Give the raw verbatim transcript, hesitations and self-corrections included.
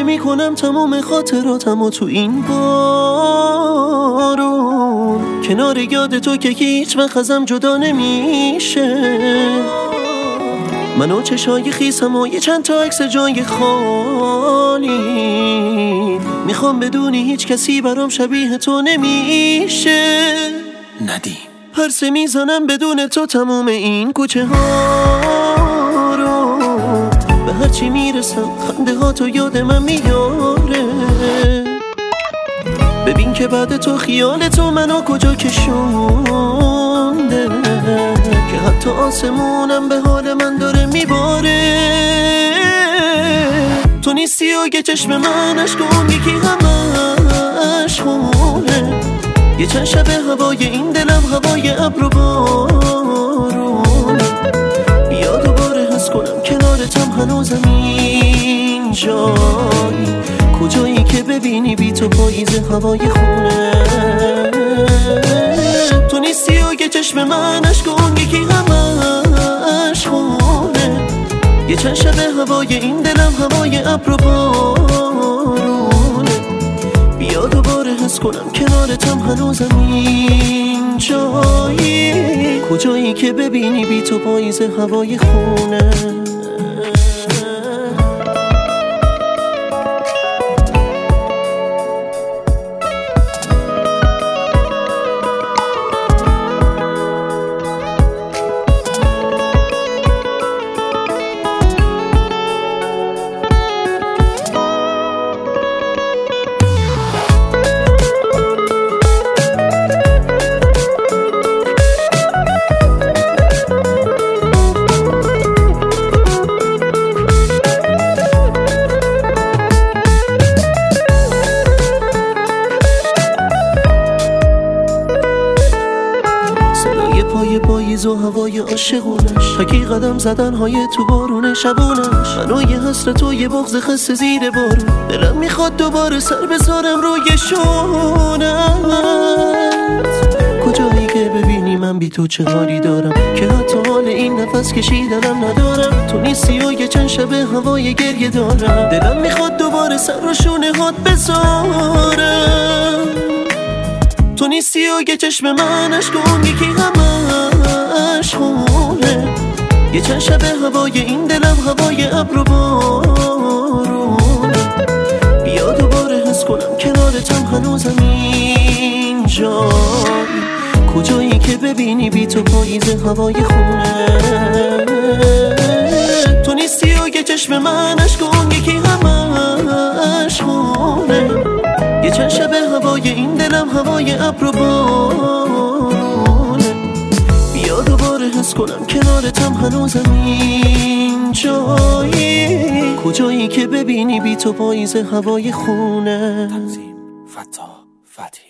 میکنم تمام خاطراتم و تو این بارون، کنار یاد تو که هیچ وقت ازم جدا نمیشه. منو چشای خیسم و یه چند تا عکس جای خالی، میخوام بدونی هیچ کسی برام شبیه تو نمیشه. ندیم پرسه میزنم بدون تو تموم این کوچه ها رو، به هرچی میرسم خنده ها تو یاد من میاره. ببین که بعد تو خیال تو منو کجا کشونده، که حتی آسمونم به حال من داره میباره. تو نیستی و یه چشم من اشکون یکی همش خونه، یه چند شب هوای این دلم هوای ابر و بارون. بیا دوباره حس کنم کنارتم هنوزم این جایی، کجایی که ببینی بی تو پاییز هوای خونه. تو نیستی و یه چشم من اشکون یکی همش خونه، یه چند شب هوای این دلم هوای ابر و بارون. بیا دوباره حس کنم کنارتم هنوزم این جایی، کجایی که ببینی بی تو پاییز هوای خونه. پای پاییز و هوای عاشقونش، تکی قدم زدن های تو بارون شبونش. منو یه حسرت و یه بغض خسته زیر بارون، دلم میخواد دوباره سر بذارم روی شونت. کجایی که ببینی من بی تو چه حالی دارم، که حتی حال این نفس کشیدنم ندارم. تو نیستی و یه چند شب هوای گریه دارم، دلم میخواد دوباره سر رو شونه هات بذارم. تو نیستی و یه چشم من اشکون یکی همش خونه، یه چند شب هوای این دلم هوای ابر و بارون. بیا دوباره حس کنم کنارتم هنوزم این جایی، کجایی که ببینی بی تو پاییز هوای خونه. تو نیستی و یه چشم من اشکون یکی همش خونه، یه چند شب هوای این دلم هوای ابر و بارونه. بیا دوباره حس کنم کنارتم هنوزم این جایی، کجایی که ببینی بی تو پاییز هوای خونه. تنظیم فتا فتحی.